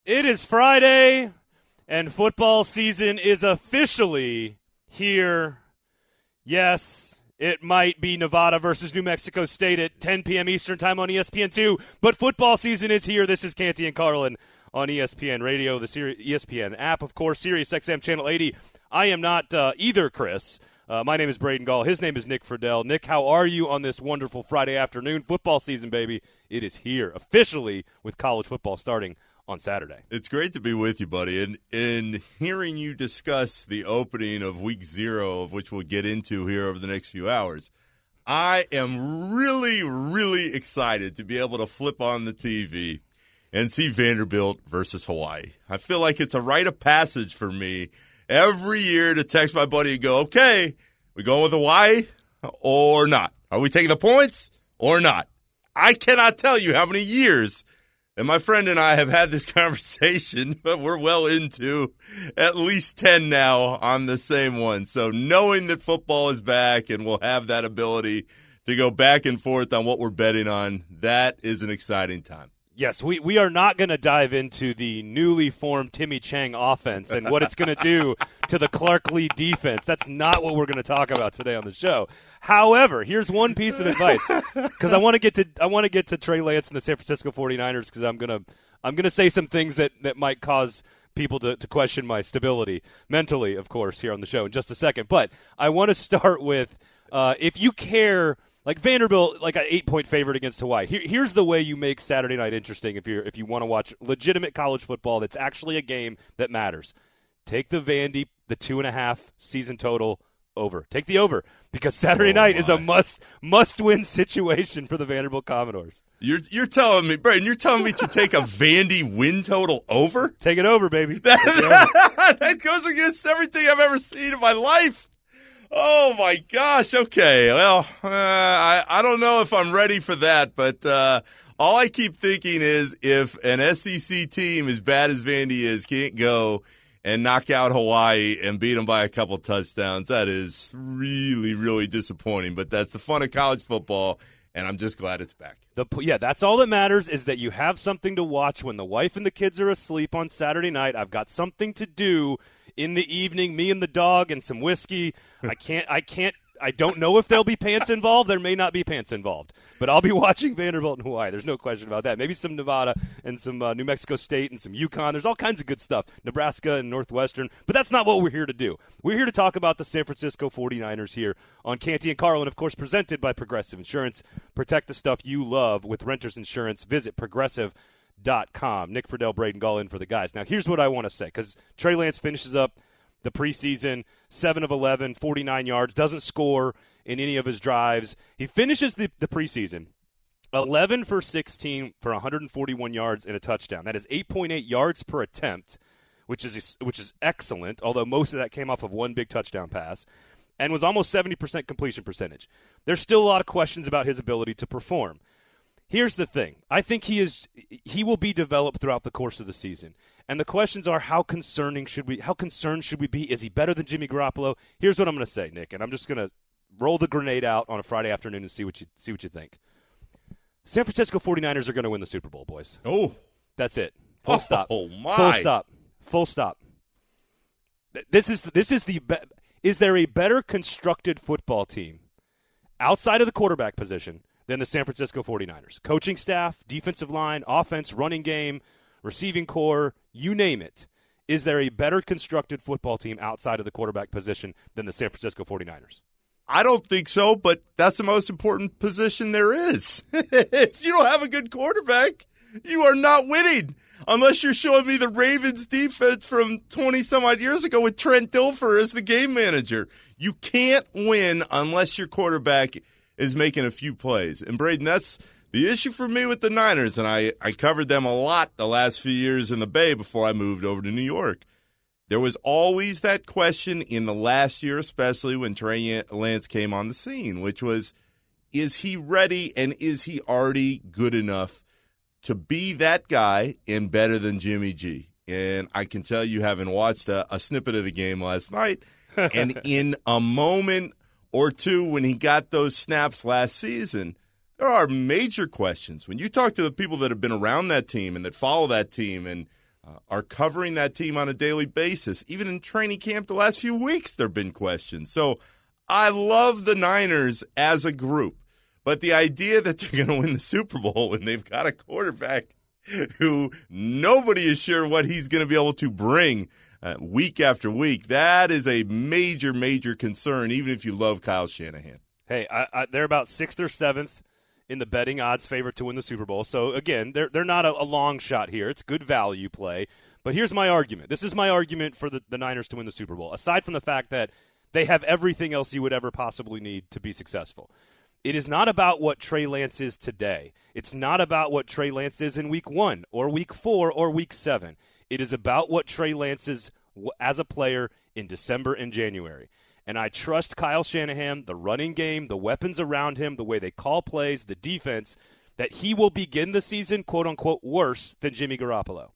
It is Friday, and football season is officially here. Yes, it might be Nevada versus New Mexico State at 10 p.m. Eastern time on ESPN2, but football season is here. This is Canty and Carlin on ESPN Radio, the ESPN app, of course, SiriusXM Channel 80. I am not either Chris. My name is Braden Gall. His name is Nick Friedel. Nick, how are you on this wonderful Friday afternoon? Football season, baby. It is here officially with college football starting on Saturday. It's great to be with you, buddy. And in hearing you discuss the opening of week 0, of which we'll get into here over the next few hours, I am really, really excited to be able to flip on the TV and see Vanderbilt versus Hawaii. I feel like it's a rite of passage for me every year to text my buddy and go, okay, we going with Hawaii or not? Are we taking the points or not? I cannot tell you how many years and my friend and I have had this conversation, but we're well into at least 10 now on the same one. So knowing that football is back and we'll have that ability to go back and forth on what we're betting on, that is an exciting time. Yes, we are not going to dive into the newly formed Timmy Chang offense and what it's going to do to the Clark Lee defense. That's not what we're going to talk about today on the show. However, here's one piece of advice, because I want to get to Trey Lance and the San Francisco 49ers, because I'm going to say some things that might cause people to question my stability mentally, of course, here on the show in just a second. But I want to start with if you care. Like Vanderbilt, like an 8-point favorite against Hawaii. Here's the way you make Saturday night interesting if you want to watch legitimate college football that's actually a game that matters. Take the Vandy, the 2.5 season total over. Take the over, because Saturday night is a must-win situation for the Vanderbilt Commodores. You're telling me, Braden, to take a Vandy win total over? Take it over, baby. That goes against everything I've ever seen in my life. Oh, my gosh. Okay. Well, I don't know if I'm ready for that, but all I keep thinking is if an SEC team as bad as Vandy is can't go and knock out Hawaii and beat them by a couple touchdowns, that is really, really disappointing. But that's the fun of college football, and I'm just glad it's back. That's all that matters, is that you have something to watch when the wife and the kids are asleep on Saturday night. I've got something to do in the evening, me and the dog and some whiskey. I don't know if there'll be pants involved. There may not be pants involved, but I'll be watching Vanderbilt and Hawaii. There's no question about that. Maybe some Nevada and some New Mexico State and some UConn. There's all kinds of good stuff. Nebraska and Northwestern, but that's not what we're here to do. We're here to talk about the San Francisco 49ers here on Canty and Carlin, of course, presented by Progressive Insurance. Protect the stuff you love with Renters Insurance. Visit Progressive.com. Nick Friedel, Braden Gall in for the guys. Now, here's what I want to say, because Trey Lance finishes up the preseason, 7 of 11, 49 yards, doesn't score in any of his drives. He finishes the preseason 11 for 16 for 141 yards and a touchdown. That is 8.8 yards per attempt, which is excellent, although most of that came off of one big touchdown pass, and was almost 70% completion percentage. There's still a lot of questions about his ability to perform. Here's the thing. I think he will be developed throughout the course of the season. And the questions are, how concerned should we be? Is he better than Jimmy Garoppolo? Here's what I'm going to say, Nick, and I'm just going to roll the grenade out on a Friday afternoon and see what you think. San Francisco 49ers are going to win the Super Bowl, boys. Oh. That's it. Full stop. Oh, my. Full stop. Is there a better constructed football team outside of the quarterback position than the San Francisco 49ers? Coaching staff, defensive line, offense, running game, receiving core, you name it. Is there a better constructed football team outside of the quarterback position than the San Francisco 49ers? I don't think so, but that's the most important position there is. If you don't have a good quarterback, you are not winning. Unless you're showing me the Ravens defense from 20-some-odd years ago with Trent Dilfer as the game manager. You can't win unless your quarterback is making a few plays. And, Braden, that's the issue for me with the Niners, and I covered them a lot the last few years in the Bay before I moved over to New York. There was always that question in the last year, especially when Trey Lance came on the scene, which was, is he ready and is he already good enough to be that guy and better than Jimmy G? And I can tell you, having watched a snippet of the game last night, and in a moment or two when he got those snaps last season, there are major questions. When you talk to the people that have been around that team and that follow that team and are covering that team on a daily basis. Even in training camp the last few weeks, there have been questions. So I love the Niners as a group. But the idea that they're going to win the Super Bowl when they've got a quarterback who nobody is sure what he's going to be able to bring week after week, that is a major, major concern, even if you love Kyle Shanahan. Hey, they're about 6th or 7th in the betting odds favorite to win the Super Bowl. So, again, they're not a long shot here. It's good value play. But here's my argument. This is my argument for the Niners to win the Super Bowl, aside from the fact that they have everything else you would ever possibly need to be successful. It is not about what Trey Lance is today. It's not about what Trey Lance is in week 1 or week 4 or week 7. It is about what Trey Lance is as a player in December and January. And I trust Kyle Shanahan, the running game, the weapons around him, the way they call plays, the defense, that he will begin the season, quote-unquote, worse than Jimmy Garoppolo.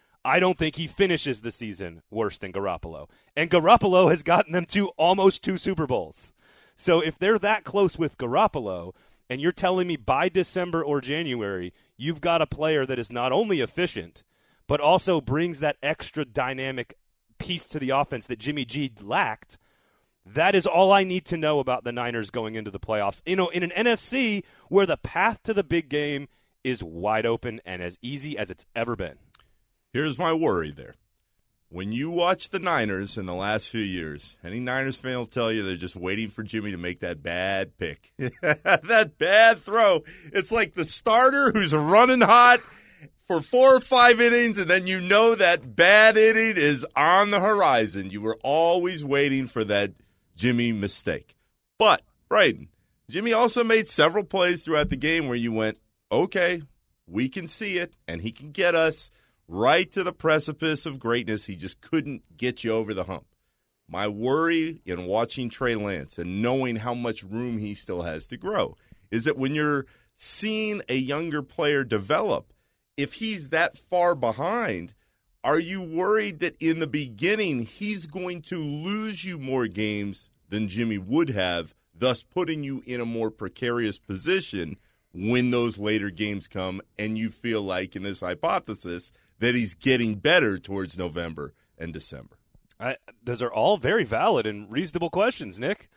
I don't think he finishes the season worse than Garoppolo. And Garoppolo has gotten them to almost 2 Super Bowls. So if they're that close with Garoppolo, and you're telling me by December or January, you've got a player that is not only efficient, but also brings that extra dynamic piece to the offense that Jimmy G lacked, that is all I need to know about the Niners going into the playoffs. You know, in an NFC where the path to the big game is wide open and as easy as it's ever been. Here's my worry there. When you watch the Niners in the last few years, any Niners fan will tell you they're just waiting for Jimmy to make that bad pick. That bad throw. It's like the starter who's running hot for 4 or 5 innings, and then you know that bad inning is on the horizon. You were always waiting for that Jimmy mistake. But, Braden, Jimmy also made several plays throughout the game where you went, okay, we can see it, and he can get us right to the precipice of greatness. He just couldn't get you over the hump. My worry in watching Trey Lance and knowing how much room he still has to grow is that when you're seeing a younger player develop, if he's that far behind, are you worried that in the beginning he's going to lose you more games than Jimmy would have, thus putting you in a more precarious position when those later games come and you feel like, in this hypothesis, that he's getting better towards November and December? Those are all very valid and reasonable questions, Nick.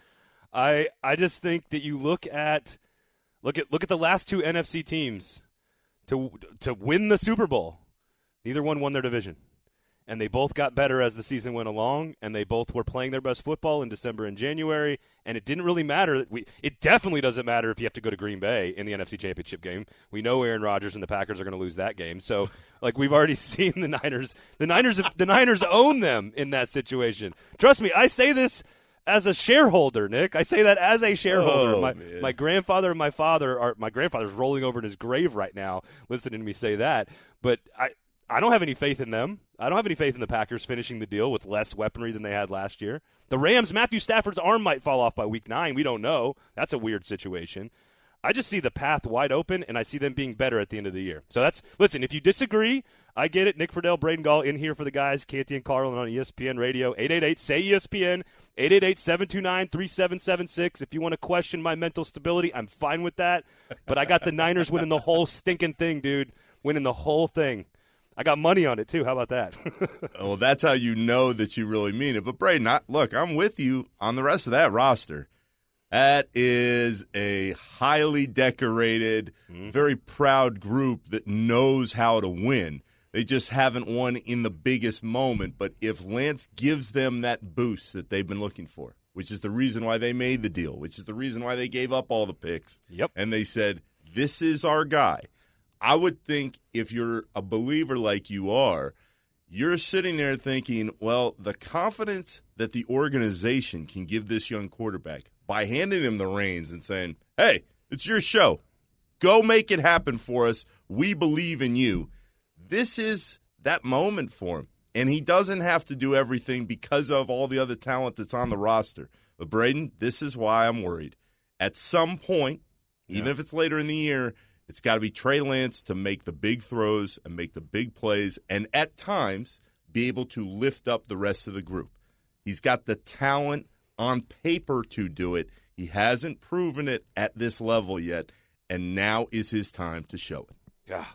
I just think that you look at the last 2 NFC teams to win the Super Bowl. Neither one won their division. And they both got better as the season went along, and they both were playing their best football in December and January, and it didn't really matter. It definitely doesn't matter if you have to go to Green Bay in the NFC Championship game. We know Aaron Rodgers and the Packers are going to lose that game. So, like, we've already seen the Niners. The Niners own them in that situation. Trust me, I say this as a shareholder, Nick. I say that as a shareholder. My grandfather and my father my grandfather's rolling over in his grave right now listening to me say that. But I don't have any faith in them. I don't have any faith in the Packers finishing the deal with less weaponry than they had last year. The Rams, Matthew Stafford's arm might fall off by week 9. We don't know. That's a weird situation. I just see the path wide open, and I see them being better at the end of the year. So listen, if you disagree, I get it. Nick Friedel, Braden Gall in here for the guys. Canty and Carlin on ESPN Radio. 888-SAY-ESPN, 888-729-3776. If you want to question my mental stability, I'm fine with that. But I got the Niners winning the whole stinking thing, dude. Winning the whole thing. I got money on it, too. How about that? Well, that's how you know that you really mean it. But, Braden, look, I'm with you on the rest of that roster. That is a highly decorated, very proud group that knows how to win. They just haven't won in the biggest moment. But if Lance gives them that boost that they've been looking for, which is the reason why they made the deal, which is the reason why they gave up all the picks, and they said, this is our guy. I would think if you're a believer like you are, you're sitting there thinking, well, the confidence that the organization can give this young quarterback by handing him the reins and saying, hey, it's your show. Go make it happen for us. We believe in you. This is that moment for him. And he doesn't have to do everything because of all the other talent that's on the roster. But, Braden, this is why I'm worried. At some point, even if it's later in the year, it's got to be Trey Lance to make the big throws and make the big plays and at times be able to lift up the rest of the group. He's got the talent on paper to do it. He hasn't proven it at this level yet, and now is his time to show it. Yeah.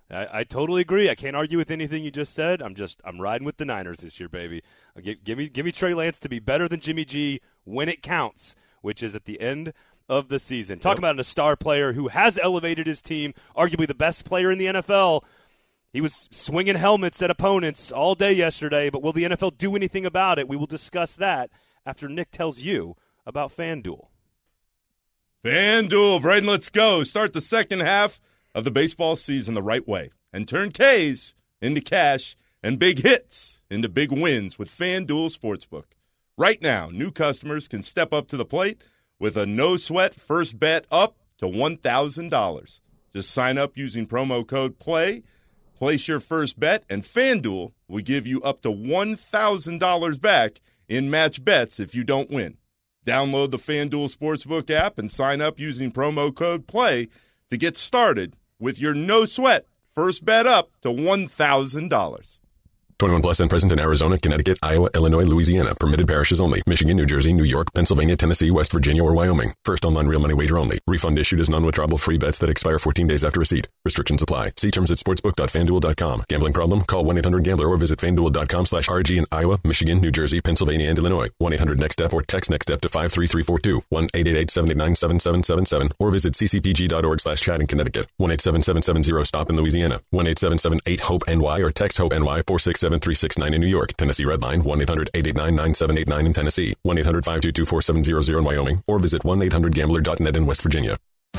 I totally agree. I can't argue with anything you just said. I'm riding with the Niners this year, baby. Give me Trey Lance to be better than Jimmy G when it counts, which is at the end of the season. Talk about a star player who has elevated his team, arguably the best player in the NFL. He was swinging helmets at opponents all day yesterday, but will the NFL do anything about it? We will discuss that after Nick tells you about FanDuel. FanDuel, Braden, let's go. Start the second half of the baseball season the right way and turn Ks into cash and big hits into big wins with FanDuel Sportsbook. Right now, new customers can step up to the plate with a no-sweat first bet up to $1,000. Just sign up using promo code PLAY, place your first bet, and FanDuel will give you up to $1,000 back in match bets if you don't win. Download the FanDuel Sportsbook app and sign up using promo code PLAY to get started with your no-sweat first bet up to $1,000. 21 plus and present in Arizona, Connecticut, Iowa, Illinois, Louisiana. Permitted parishes only. Michigan, New Jersey, New York, Pennsylvania, Tennessee, West Virginia, or Wyoming. First online real money wager only. Refund issued as non-withdrawable free bets that expire 14 days after receipt. Restrictions apply. See terms at sportsbook.fanduel.com. Gambling problem? Call 1-800-GAMBLER or visit fanduel.com/RG in Iowa, Michigan, New Jersey, Pennsylvania, and Illinois. 1-800-NEXT-STEP or text NEXT-STEP to 53342. 1-888-789-7777 or visit ccpg.org/chat in Connecticut. 1-877-770-STOP in Louisiana. 1-877-8-HOPE-NY or text HOPE-NY 467-369 in New York. Tennessee Redline 1-800-889-9789 in Tennessee. 1-800-522-4700 in Wyoming or visit 1-800-GAMBLER.net in West Virginia.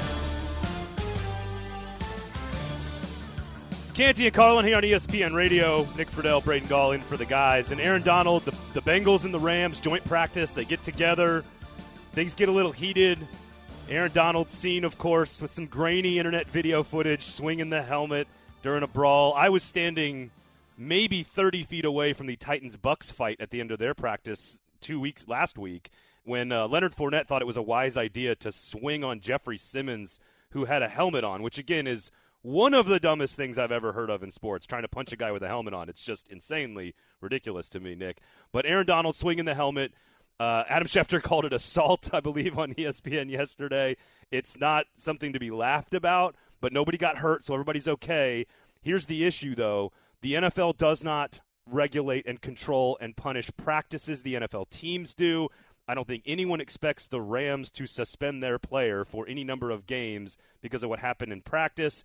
Canty and Carlin here on ESPN Radio. Nick Friedel, Braden Gall in for the guys. And Aaron Donald, the Bengals and the Rams joint practice. They get together. Things get a little heated. Aaron Donald seen, of course, with some grainy internet video footage, swinging the helmet during a brawl. I was standing maybe 30 feet away from the Titans-Bucks fight at the end of their practice last week when Leonard Fournette thought it was a wise idea to swing on Jeffrey Simmons, who had a helmet on, which, again, is one of the dumbest things I've ever heard of in sports, trying to punch a guy with a helmet on. It's just insanely ridiculous to me, Nick. But Aaron Donald swinging the helmet. Adam Schefter called it assault, I believe, on ESPN yesterday. It's not something to be laughed about, but nobody got hurt, so everybody's okay. Here's the issue, though. The NFL does not regulate and control and punish practices. The NFL teams do. I don't think anyone expects the Rams to suspend their player for any number of games because of what happened in practice.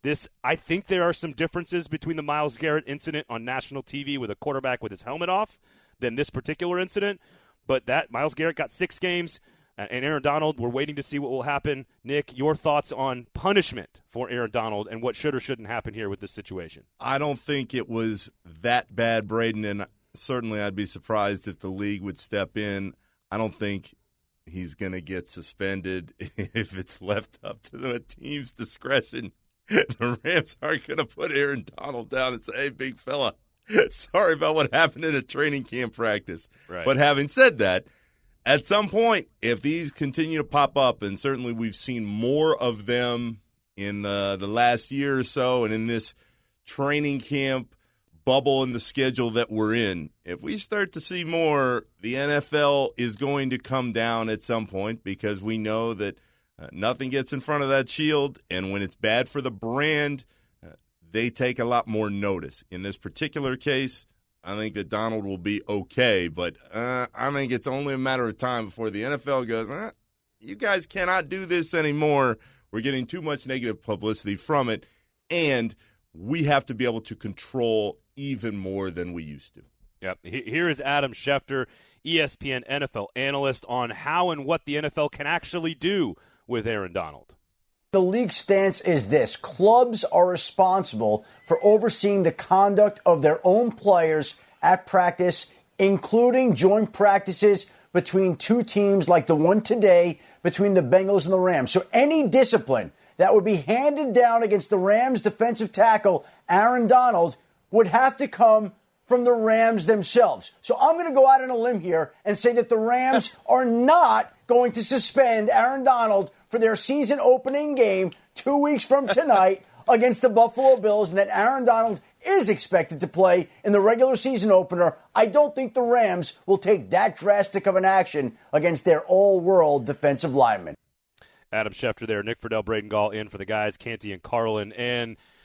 I think there are some differences between the Myles Garrett incident on national TV with a quarterback with his helmet off than this particular incident. But that Myles Garrett got 6 games, and Aaron Donald, we're waiting to see what will happen. Nick, your thoughts on punishment for Aaron Donald and what should or shouldn't happen here with this situation? I don't think it was that bad, Braden, and certainly I'd be surprised if the league would step in. I don't think he's going to get suspended if it's left up to the team's discretion. The Rams aren't going to put Aaron Donald down and say, hey, big fella, sorry about what happened in a training camp practice. Right. But having said that, at some point, if these continue to pop up, and certainly we've seen more of them in the last year or so and in this training camp bubble in the schedule that we're in, if we start to see more, the NFL is going to come down at some point because we know that nothing gets in front of that shield, and when it's bad for the brand, they take a lot more notice. In this particular case, I think that Donald will be okay, but I think it's only a matter of time before the NFL goes, you guys cannot do this anymore. We're getting too much negative publicity from it, and we have to be able to control even more than we used to. Yep. Here is Adam Schefter, ESPN NFL analyst, on how and what the NFL can actually do with Aaron Donald. The league stance is this: clubs are responsible for overseeing the conduct of their own players at practice, including joint practices between two teams like the one today between the Bengals and the Rams. So any discipline that would be handed down against the Rams defensive tackle, Aaron Donald, would have to come from the Rams themselves. So I'm going to go out on a limb here and say that the Rams are not going to suspend Aaron Donald for their season opening game 2 weeks from tonight against the Buffalo Bills, and that Aaron Donald is expected to play in the regular season opener. I don't think the Rams will take that drastic of an action against their all-world defensive lineman. Adam Schefter there, Nick Friedel, Braden Gall in for the guys, Canty and Carlin. And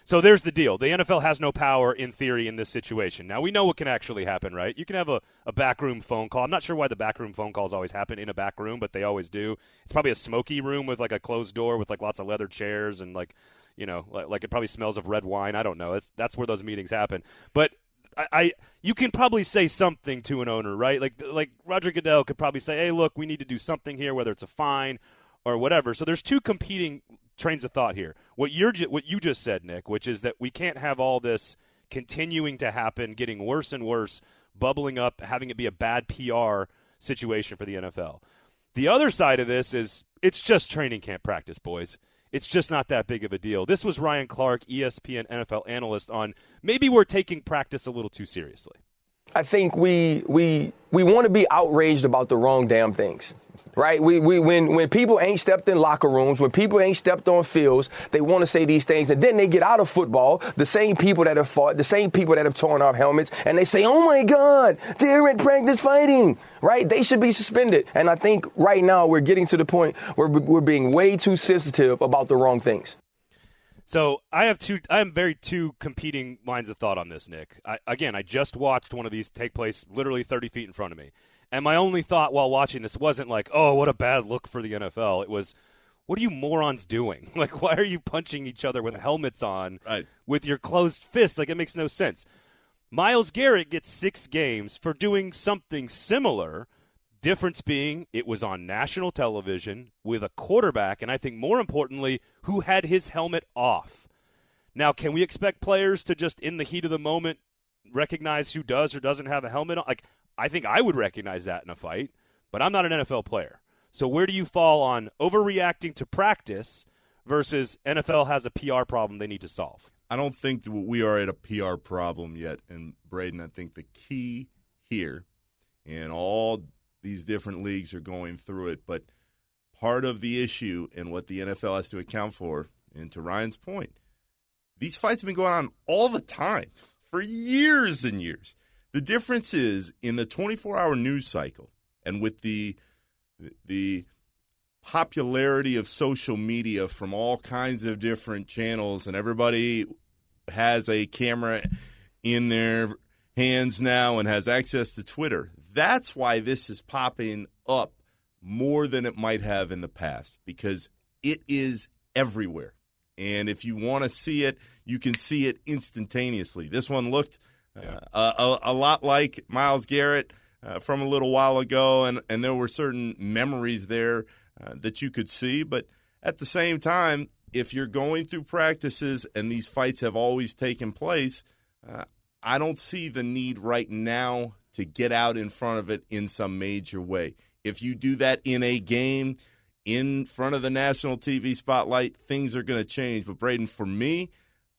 So there's the deal. The NFL has no power in theory in this situation. Now, we know what can actually happen, right? You can have a backroom phone call. I'm not sure why the backroom phone calls always happen in a back room, but they always do. It's probably a smoky room with like a closed door with like lots of leather chairs and like it probably smells of red wine. I don't know. That's where those meetings happen. But you can probably say something to an owner, right? Like Roger Goodell could probably say, hey, look, we need to do something here, whether it's a fine or whatever. So there's two competing trains of thought here. What you just said, Nick, which is that we can't have all this continuing to happen, getting worse and worse, bubbling up, having it be a bad PR situation for the NFL. The other side of this is it's just training camp practice, boys. It's just not that big of a deal. This was Ryan Clark, ESPN NFL analyst, on maybe we're taking practice a little too seriously. I think we want to be outraged about the wrong damn things, right? When people ain't stepped in locker rooms, when people ain't stepped on fields, they want to say these things, and then they get out of football, the same people that have fought, the same people that have torn off helmets, and they say, oh my God, they're at practice fighting, right? They should be suspended. And I think right now we're getting to the point where we're being way too sensitive about the wrong things. So I have two competing lines of thought on this, Nick. I just watched one of these take place literally 30 feet in front of me. And my only thought while watching this wasn't like, oh, what a bad look for the NFL. It was, what are you morons doing? Like, why are you punching each other with helmets on with your closed fists? Like, it makes no sense. Myles Garrett gets 6 games for doing something similar. Difference being it was on national television with a quarterback, and I think more importantly, who had his helmet off. Now, can we expect players to just in the heat of the moment recognize who does or doesn't have a helmet on? Like, I think I would recognize that in a fight, but I'm not an NFL player. So where do you fall on overreacting to practice versus NFL has a PR problem they need to solve? I don't think that we are at a PR problem yet. And, Braden, I think the key here in all these different leagues are going through it, but part of the issue and what the NFL has to account for, and to Ryan's point, these fights have been going on all the time for years and years. The difference is in the 24-hour news cycle and with the popularity of social media from all kinds of different channels, and everybody has a camera in their hands now and has access to Twitter. That's why this is popping up more than it might have in the past, because it is everywhere. And if you want to see it, you can see it instantaneously. This one looked a lot like Myles Garrett from a little while ago, and there were certain memories there that you could see. But at the same time, if you're going through practices and these fights have always taken place, I don't see the need right now to get out in front of it in some major way. If you do that in a game, in front of the national TV spotlight, things are going to change. But, Braden, for me,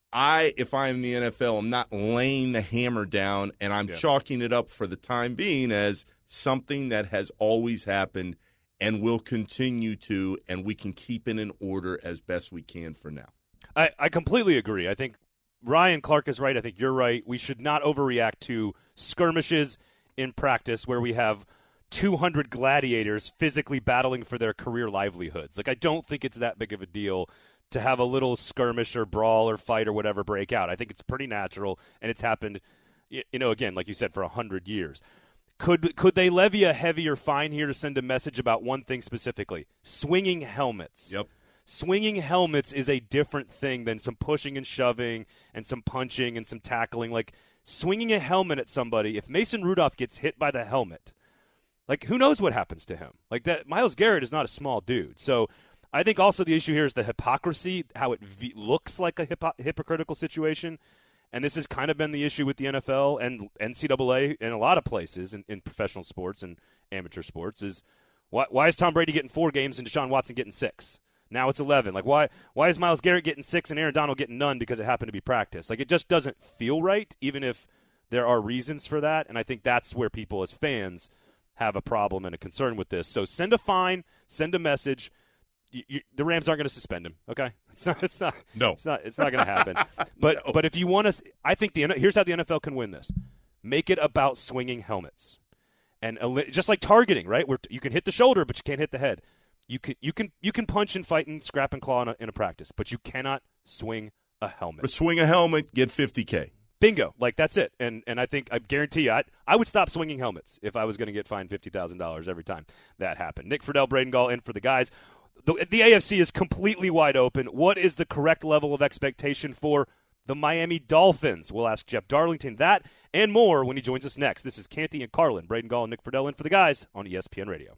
if I'm the NFL, I'm not laying the hammer down, and I'm chalking it up for the time being as something that has always happened and will continue to, and we can keep it in order as best we can for now. I completely agree. I think Ryan Clark is right. I think you're right. We should not overreact to skirmishes in practice where we have 200 gladiators physically battling for their career livelihoods. Like, I don't think it's that big of a deal to have a little skirmish or brawl or fight or whatever break out. I think it's pretty natural, and it's happened, again, like you said, for 100 years. Could they levy a heavier fine here to send a message about one thing specifically? Swinging helmets. Yep. Swinging helmets is a different thing than some pushing and shoving and some punching and some tackling. Like, swinging a helmet at somebody, if Mason Rudolph gets hit by the helmet, like, who knows what happens to him? Like, that Myles Garrett is not a small dude. So I think also the issue here is the hypocrisy, how it looks like a hypocritical situation. And this has kind of been the issue with the NFL and NCAA in a lot of places in professional sports and amateur sports is why is Tom Brady getting 4 games and Deshaun Watson getting 6? Now it's 11. Like, why is Myles Garrett getting 6 and Aaron Donald getting none because it happened to be practice? Like, it just doesn't feel right, even if there are reasons for that. And I think that's where people as fans have a problem and a concern with this. So send a fine, send a message. The Rams aren't going to suspend him. Okay, it's not going to happen. But No. but if you want to, I think here's how the NFL can win this: make it about swinging helmets, and just like targeting, right? Where you can hit the shoulder, but you can't hit the head. You can punch and fight and scrap and claw in a practice, but you cannot swing a helmet. Swing a helmet, get $50K. Bingo. Like, that's it. And I think, I guarantee you, I would stop swinging helmets if I was going to get fined $50,000 every time that happened. Nick Friedel, Braden Gall in for the guys. The AFC is completely wide open. What is the correct level of expectation for the Miami Dolphins? We'll ask Jeff Darlington that and more when he joins us next. This is Canty and Carlin. Braden Gall and Nick Friedel in for the guys on ESPN Radio.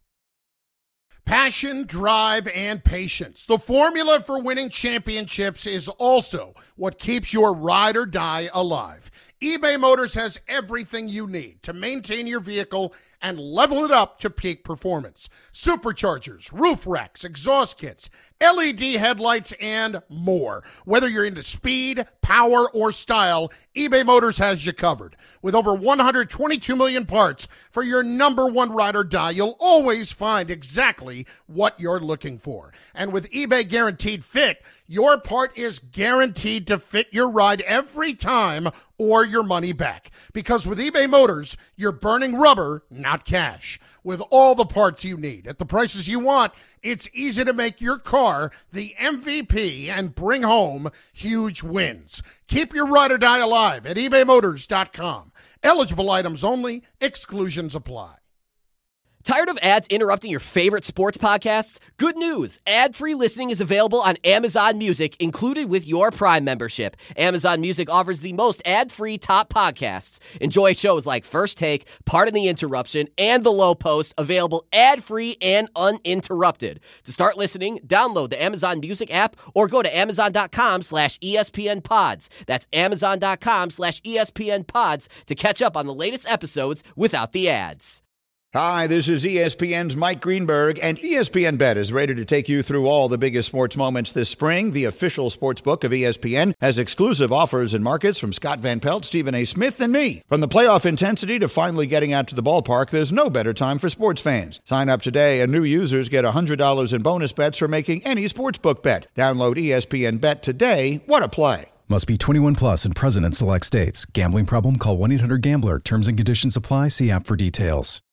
Passion, drive, and patience. The formula for winning championships is also what keeps your ride or die alive. eBay Motors has everything you need to maintain your vehicle and level it up to peak performance. Superchargers, roof racks, exhaust kits, LED headlights, and more. Whether you're into speed, power, or style, eBay Motors has you covered. With over 122 million parts for your number one ride or die, you'll always find exactly what you're looking for. And with eBay Guaranteed Fit, your part is guaranteed to fit your ride every time or your money back. Because with eBay Motors, you're burning rubber, not cash. With all the parts you need at the prices you want, it's easy to make your car the MVP and bring home huge wins. Keep your ride or die alive at ebaymotors.com. Eligible items only. Exclusions apply. Tired of ads interrupting your favorite sports podcasts? Good news! Ad-free listening is available on Amazon Music, included with your Prime membership. Amazon Music offers the most ad-free top podcasts. Enjoy shows like First Take, Pardon the Interruption, and The Low Post, available ad-free and uninterrupted. To start listening, download the Amazon Music app or go to amazon.com/ESPN Pods. That's amazon.com/ESPN Pods to catch up on the latest episodes without the ads. Hi, this is ESPN's Mike Greenberg, and ESPN Bet is ready to take you through all the biggest sports moments this spring. The official sports book of ESPN has exclusive offers and markets from Scott Van Pelt, Stephen A. Smith, and me. From the playoff intensity to finally getting out to the ballpark, there's no better time for sports fans. Sign up today, and new users get $100 in bonus bets for making any sportsbook bet. Download ESPN Bet today. What a play. Must be 21 plus and present in select states. Gambling problem? Call 1-800-GAMBLER. Terms and conditions apply. See app for details.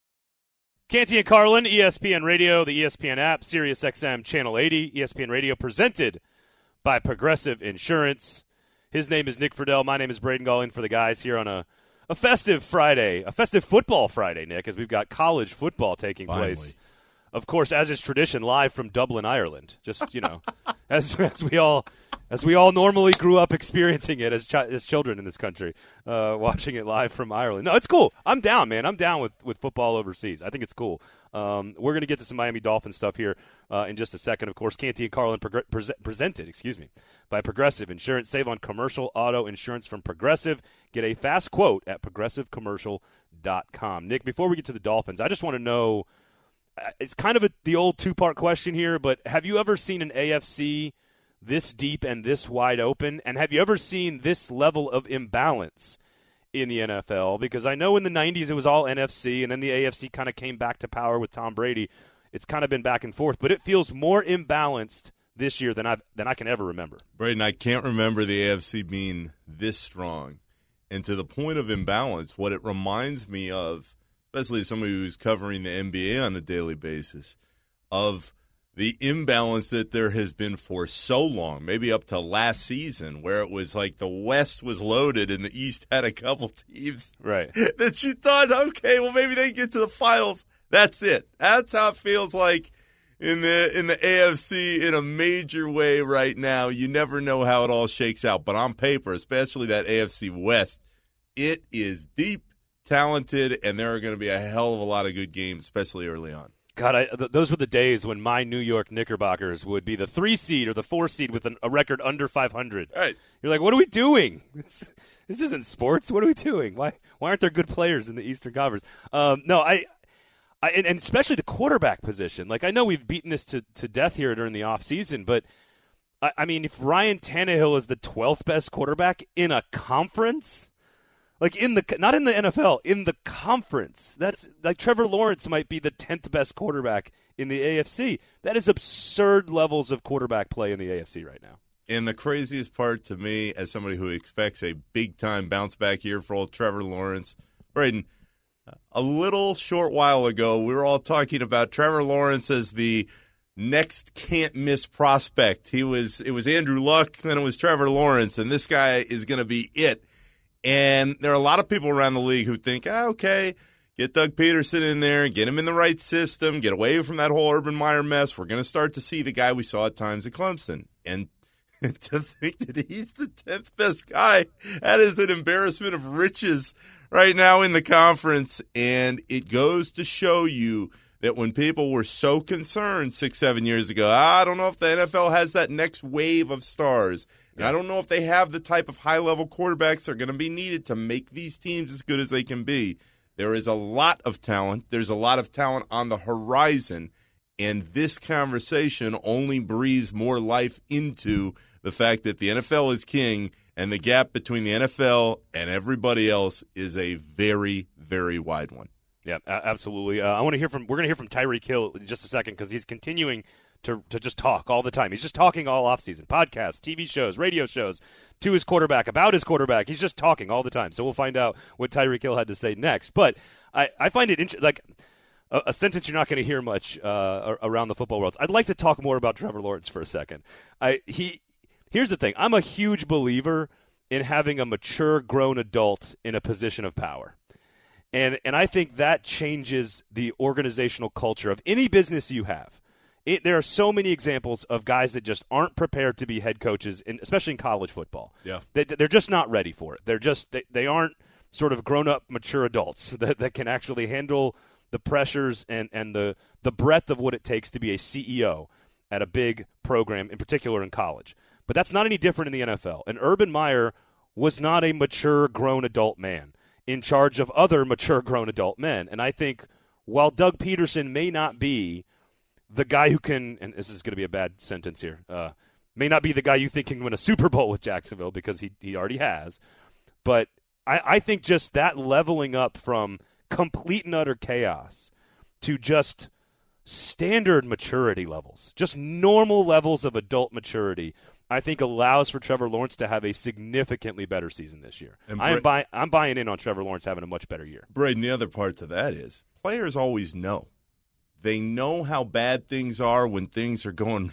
Canty and Carlin, ESPN Radio, the ESPN app, Sirius XM Channel 80, ESPN Radio, presented by Progressive Insurance. His name is Nick Friedel. My name is Braden Gall in for the guys here on a festive Friday, a festive football Friday, Nick, as we've got college football taking place. Of course, as is tradition, live from Dublin, Ireland. Just, you know, as we all normally grew up experiencing it as children in this country, watching it live from Ireland. No, it's cool. I'm down, man. I'm down with football overseas. I think it's cool. We're going to get to some Miami Dolphins stuff here in just a second. Of course, Canty and Carlin presented by Progressive Insurance. Save on commercial auto insurance from Progressive. Get a fast quote at progressivecommercial.com. Nick, before we get to the Dolphins, I just want to know, it's kind of the old two-part question here, but have you ever seen an AFC this deep and this wide open? And have you ever seen this level of imbalance in the NFL? Because I know in the 90s it was all NFC, and then the AFC kind of came back to power with Tom Brady. It's kind of been back and forth, but it feels more imbalanced this year than I can ever remember. Braden, I can't remember the AFC being this strong. And to the point of imbalance, what it reminds me of, especially as somebody who's covering the NBA on a daily basis, of the imbalance that there has been for so long, maybe up to last season, where it was like the West was loaded and the East had a couple teams right that you thought, okay, well, maybe they get to the finals. That's it. That's how it feels like in the AFC in a major way right now. You never know how it all shakes out. But on paper, especially that AFC West, it is deep, talented, and there are going to be a hell of a lot of good games, especially early on. God, those were the days when my New York Knickerbockers would be the 3 seed or the 4 seed with a record under 500. Right. You're like, what are we doing? This isn't sports. What are we doing? Why aren't there good players in the Eastern Conference? And especially the quarterback position. Like, I know we've beaten this to death here during the offseason, but I mean, if Ryan Tannehill is the 12th best quarterback in a conference, like not in the NFL, in the conference, that's like Trevor Lawrence might be the 10th best quarterback in the AFC. That is absurd levels of quarterback play in the AFC right now. And the craziest part to me, as somebody who expects a big-time bounce-back year for old Trevor Lawrence, Braden, a little short while ago, we were all talking about Trevor Lawrence as the next can't-miss prospect. It was Andrew Luck, then it was Trevor Lawrence, and this guy is going to be it. And there are a lot of people around the league who think, okay, get Doug Peterson in there, get him in the right system, get away from that whole Urban Meyer mess. We're going to start to see the guy we saw at times at Clemson. And to think that he's the 10th best guy, that is an embarrassment of riches right now in the conference. And it goes to show you that when people were so concerned 6-7 years ago, I don't know if the NFL has that next wave of stars. And I don't know if they have the type of high-level quarterbacks that are going to be needed to make these teams as good as they can be. There is a lot of talent. There's a lot of talent on the horizon. And this conversation only breathes more life into the fact that the NFL is king, and the gap between the NFL and everybody else is a very, very wide one. Yeah, absolutely. We're going to hear from Tyreek Hill in just a second because he's continuing to just talk all the time. He's just talking all offseason, podcasts, TV shows, radio shows, to his quarterback, about his quarterback. He's just talking all the time. So we'll find out what Tyreek Hill had to say next. But I find it interesting, like a sentence you're not going to hear much around the football world. I'd like to talk more about Trevor Lawrence for a second. Here's the thing. I'm a huge believer in having a mature, grown adult in a position of power. And I think that changes the organizational culture of any business you have. There are so many examples of guys that just aren't prepared to be head coaches, especially in college football. Yeah. They're just not ready for it. They aren't sort of grown-up, mature adults that can actually handle the pressures and the breadth of what it takes to be a CEO at a big program, in particular in college. But that's not any different in the NFL. And Urban Meyer was not a mature, grown adult man in charge of other mature, grown adult men. And I think while Doug Peterson may not be the guy who can, and this is going to be a bad sentence here, may not be the guy you think can win a Super Bowl with Jacksonville because he already has. But I think just that leveling up from complete and utter chaos to just standard maturity levels, just normal levels of adult maturity, I think allows for Trevor Lawrence to have a significantly better season this year. I'm buying in on Trevor Lawrence having a much better year. Braden, the other part to that is players always know. They know how bad things are when things are going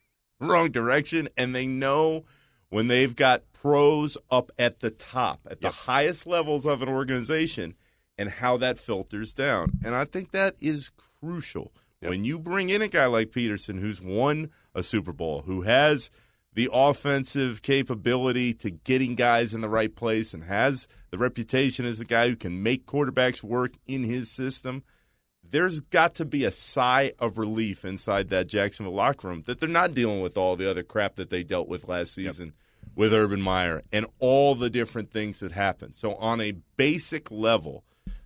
wrong direction, and they know when they've got pros up at the top, at the highest levels of an organization, and how that filters down. And I think that is crucial. Yep. When you bring in a guy like Peterson who's won a Super Bowl, who has the offensive capability to getting guys in the right place and has the reputation as a guy who can make quarterbacks work in his system, there's got to be a sigh of relief inside that Jacksonville locker room that they're not dealing with all the other crap that they dealt with last season with Urban Meyer and all the different things that happened. So on a basic level,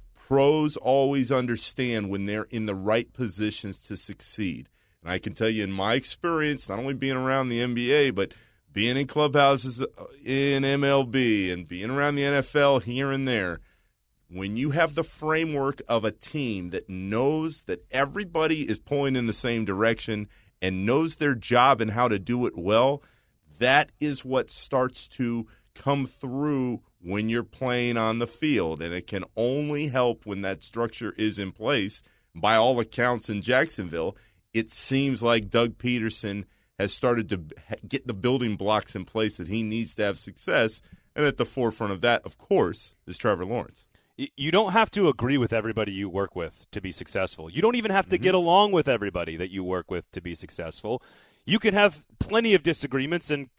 pros always understand when they're in the right positions to succeed. And I can tell you in my experience, not only being around the NBA, but being in clubhouses in MLB and being around the NFL here and there, when you have the framework of a team that knows that everybody is pulling in the same direction and knows their job and how to do it well, that is what starts to come through when you're playing on the field. And it can only help when that structure is in place. By all accounts in Jacksonville, it seems like Doug Peterson has started to get the building blocks in place that he needs to have success. And at the forefront of that, of course, is Trevor Lawrence. You don't have to agree with everybody you work with to be successful. You don't even have to get along with everybody that you work with to be successful. You can have plenty of disagreements and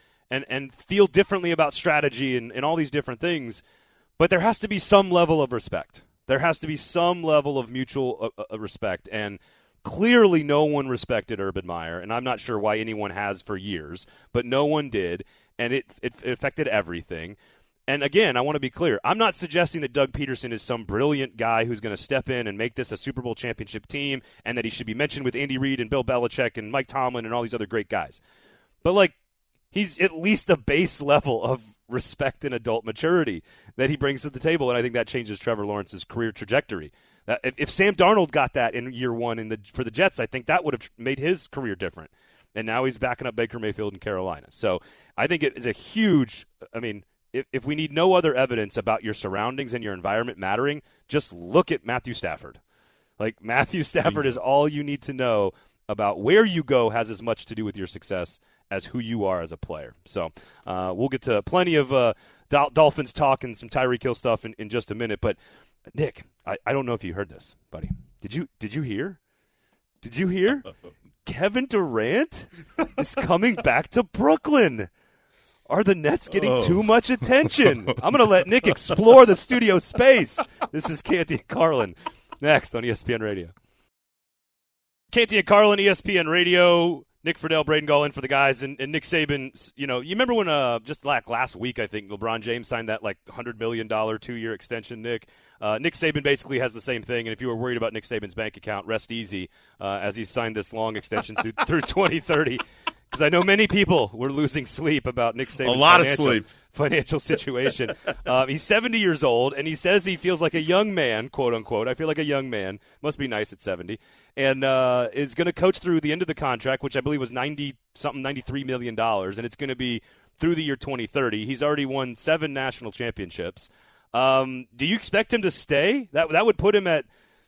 feel differently about strategy and all these different things, but there has to be some level of respect. There has to be some level of mutual respect, and clearly no one respected Urban Meyer, and I'm not sure why anyone has for years, but no one did, and it affected everything. And again, I want to be clear. I'm not suggesting that Doug Peterson is some brilliant guy who's going to step in and make this a Super Bowl championship team and that he should be mentioned with Andy Reid and Bill Belichick and Mike Tomlin and all these other great guys. But, he's at least a base level of respect and adult maturity that he brings to the table, and I think that changes Trevor Lawrence's career trajectory. If Sam Darnold got that in year one for the Jets, I think that would have made his career different. And now he's backing up Baker Mayfield in Carolina. So I think it is a huge – If we need no other evidence about your surroundings and your environment mattering, just look at Matthew Stafford. Matthew Stafford is all you need to know about where you go has as much to do with your success as who you are as a player. So we'll get to plenty of Dolphins talk and some Tyreek Hill stuff in just a minute. But, Nick, I don't know if you heard this, buddy. Did you hear? Did you hear? Kevin Durant is coming back to Brooklyn. Are the Nets getting too much attention? I'm going to let Nick explore the studio space. This is Canty and Carlin. Next on ESPN Radio. Canty and Carlin, ESPN Radio. Nick Friedel, Braden Gall in for the guys. And Nick Saban, you remember when just last week, I think, LeBron James signed that $100 million 2-year extension, Nick? Nick Saban basically has the same thing. And if you were worried about Nick Saban's bank account, rest easy as he signed this long extension through 2030. Because I know many people were losing sleep about Nick Saban's financial situation. He's 70 years old, and he says he feels like a young man, quote unquote. I feel like a young man. Must be nice at 70. And is going to coach through the end of the contract, which I believe was $93 million, and it's going to be through the year 2030. He's already won 7 national championships. Do you expect him to stay? That would put him at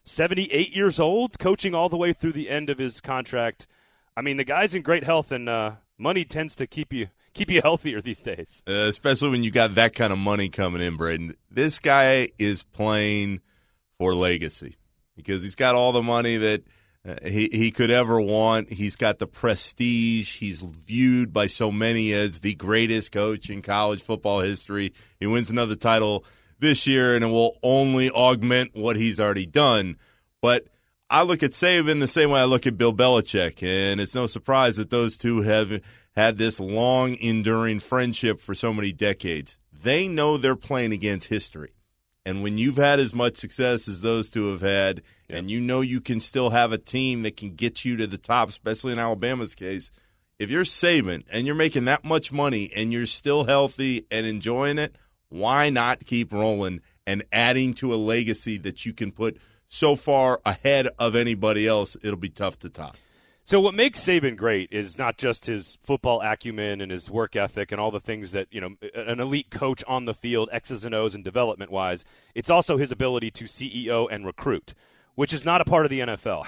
78 years old, coaching all the way through the end of his contract. I mean, the guy's in great health, and money tends to keep you healthier these days. Especially when you got that kind of money coming in, Braden. This guy is playing for legacy because he's got all the money that he could ever want. He's got the prestige. He's viewed by so many as the greatest coach in college football history. He wins another title this year, and it will only augment what he's already done. But I look at Saban the same way I look at Bill Belichick, and it's no surprise that those two have had this long, enduring friendship for so many decades. They know they're playing against history. And when you've had as much success as those two have had, and you know you can still have a team that can get you to the top, especially in Alabama's case, if you're Saban and you're making that much money and you're still healthy and enjoying it, why not keep rolling and adding to a legacy that you can put so far ahead of anybody else, it'll be tough to top. So what makes Saban great is not just his football acumen and his work ethic and all the things that, an elite coach on the field, X's and O's and development-wise. It's also his ability to CEO and recruit, which is not a part of the NFL.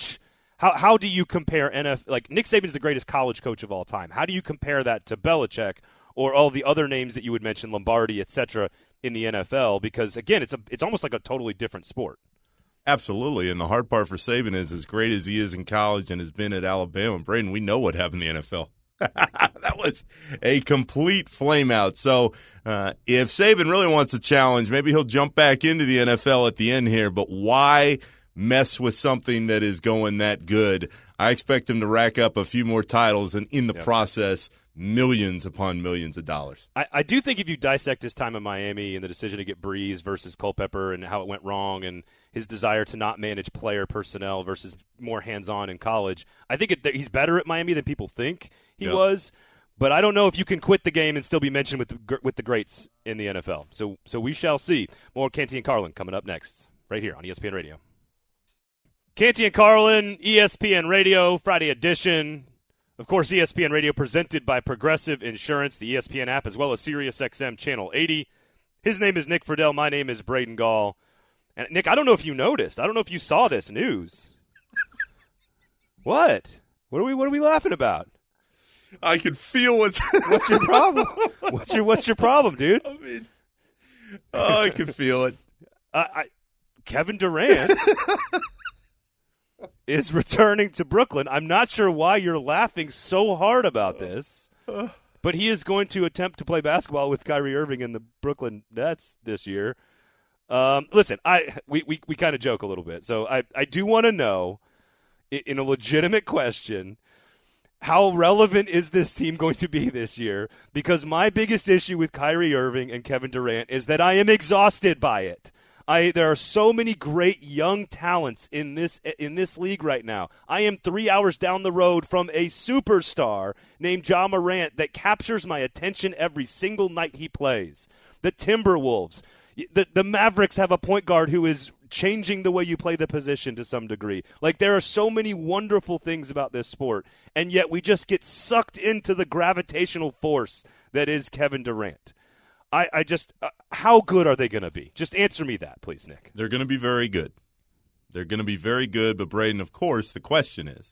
How do you compare NFL? Like, Nick Saban's the greatest college coach of all time. How do you compare that to Belichick or all the other names that you would mention, Lombardi, et cetera, in the NFL? Because, again, it's almost like a totally different sport. Absolutely, and the hard part for Saban is, as great as he is in college and has been at Alabama, Braden, we know what happened in the NFL. That was a complete flameout. So if Saban really wants a challenge, maybe he'll jump back into the NFL at the end here, but why mess with something that is going that good? I expect him to rack up a few more titles and in the process millions upon millions of dollars. I do think if you dissect his time in Miami and the decision to get Breeze versus Culpepper and how it went wrong and his desire to not manage player personnel versus more hands-on in college, I think he's better at Miami than people think he was. But I don't know if you can quit the game and still be mentioned with the greats in the NFL. So we shall see. More Canty and Carlin coming up next right here on ESPN Radio. Canty and Carlin, ESPN Radio, Friday edition. Of course, ESPN Radio presented by Progressive Insurance, the ESPN app, as well as SiriusXM Channel 80. His name is Nick Friedel. My name is Braden Gall. And, Nick, I don't know if you noticed. I don't know if you saw this news. What? What are we laughing about? I can feel what's your problem. What's your problem, dude? I can feel it. Kevin Durant is returning to Brooklyn. I'm not sure why you're laughing so hard about this, but he is going to attempt to play basketball with Kyrie Irving in the Brooklyn Nets this year. Listen, we kind of joke a little bit, so I do want to know, in a legitimate question, how relevant is this team going to be this year? Because my biggest issue with Kyrie Irving and Kevin Durant is that I am exhausted by it. There are so many great young talents in this league right now. I am 3 hours down the road from a superstar named Ja Morant that captures my attention every single night he plays. The Timberwolves. The Mavericks have a point guard who is changing the way you play the position to some degree. Like, there are so many wonderful things about this sport, and yet we just get sucked into the gravitational force that is Kevin Durant. I just how good are they going to be? Just answer me that, please, Nick. They're going to be very good. They're going to be very good, but Braden, of course, the question is,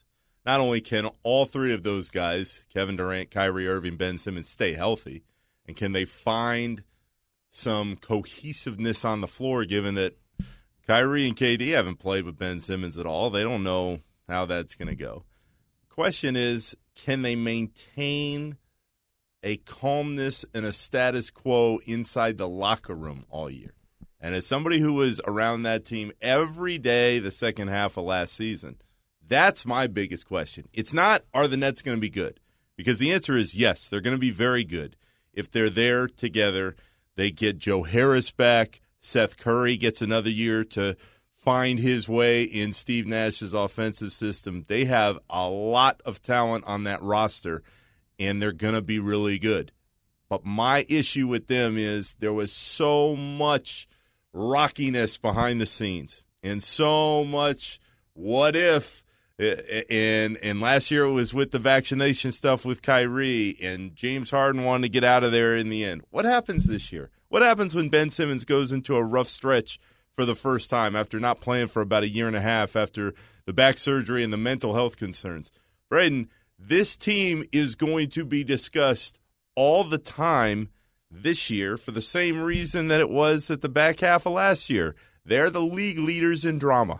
not only can all three of those guys, Kevin Durant, Kyrie Irving, Ben Simmons, stay healthy, and can they find some cohesiveness on the floor, given that Kyrie and KD haven't played with Ben Simmons at all. They don't know how that's going to go. Question is, can they maintain a calmness and a status quo inside the locker room all year? And as somebody who was around that team every day the second half of last season, that's my biggest question. It's not, are the Nets going to be good? Because the answer is yes, they're going to be very good. If they're there together, they get Joe Harris back. Seth Curry gets another year to find his way in Steve Nash's offensive system. They have a lot of talent on that roster, and they're going to be really good. But my issue with them is there was so much rockiness behind the scenes and so much what if. And last year it was with the vaccination stuff with Kyrie, and James Harden wanted to get out of there in the end. What happens this year? What happens when Ben Simmons goes into a rough stretch for the first time after not playing for about a year and a half after the back surgery and the mental health concerns? Braden, this team is going to be discussed all the time this year for the same reason that it was at the back half of last year. They're the league leaders in drama.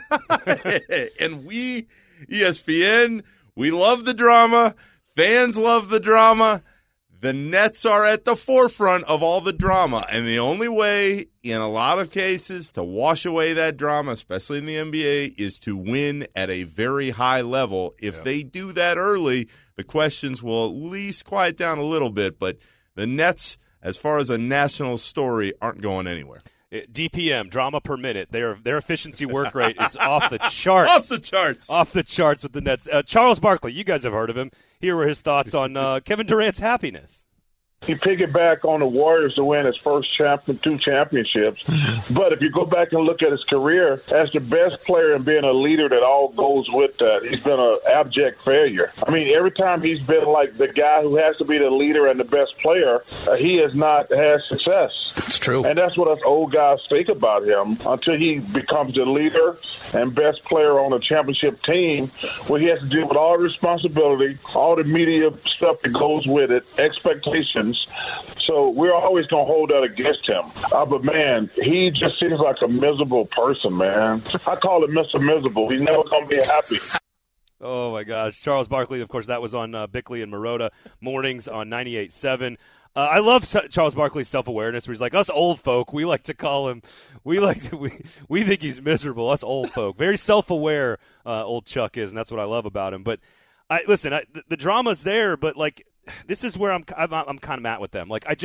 And we, ESPN, we love the drama. Fans love the drama. The Nets are at the forefront of all the drama. And the only way, in a lot of cases, to wash away that drama, especially in the NBA, is to win at a very high level. If they do that early, the questions will at least quiet down a little bit. But the Nets, as far as a national story, aren't going anywhere. DPM, drama per minute. Their efficiency work rate is off the charts. Off the charts. Off the charts with the Nets. Charles Barkley, you guys have heard of him. Here were his thoughts on Kevin Durant's happiness. He piggybacked on the Warriors to win his first two championships. But if you go back and look at his career, as the best player and being a leader that all goes with that, he's been an abject failure. I mean, every time he's been like the guy who has to be the leader and the best player, he has not had success. It's true. And that's what us old guys think about him until he becomes the leader and best player on a championship team, where he has to deal with all the responsibility, all the media stuff that goes with it, expectations. So we're always going to hold that against him. But, man, he just seems like a miserable person, man. I call him Mr. Miserable. He's never going to be happy. Oh, my gosh. Charles Barkley, of course, that was on Bickley and Marotta mornings on 98.7. I love Charles Barkley's self-awareness, where he's like, us old folk, we like to call him, we think he's miserable, us old folk. Very self-aware old Chuck is, and that's what I love about him. But, the drama's there, but, like, this is where I'm kind of mad with them. Like,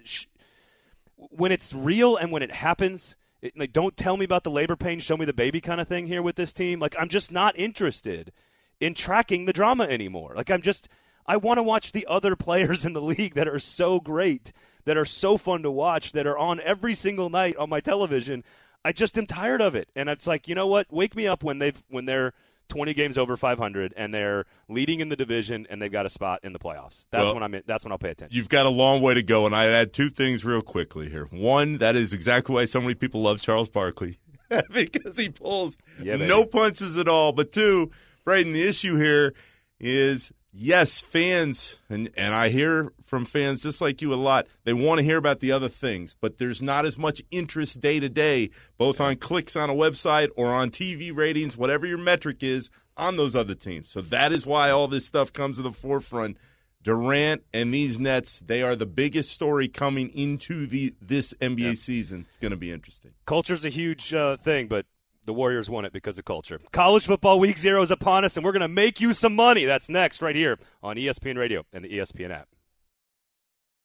when it's real and when it happens, like, don't tell me about the labor pain, show me the baby kind of thing here with this team. Like, I'm just not interested in tracking the drama anymore. Like, I want to watch the other players in the league that are so great, that are so fun to watch, that are on every single night on my television. I just am tired of it. And it's like, you know what? Wake me up when they're 20 games over 500 and they're leading in the division and they've got a spot in the playoffs. That's when I'll pay attention. You've got a long way to go, and I add two things real quickly here. One, that is exactly why so many people love Charles Barkley, because he pulls no punches at all. But two, Braden, the issue here is, yes, fans, and I hear from fans just like you a lot, they want to hear about the other things, but there's not as much interest day to day, both on clicks on a website or on TV ratings, whatever your metric is, on those other teams. So that is why all this stuff comes to the forefront. Durant and these Nets, they are the biggest story coming into this NBA season. It's going to be interesting. Culture's a huge thing, but the Warriors won it because of culture. College football week 0 is upon us, and we're going to make you some money. That's next right here on ESPN Radio and the ESPN app.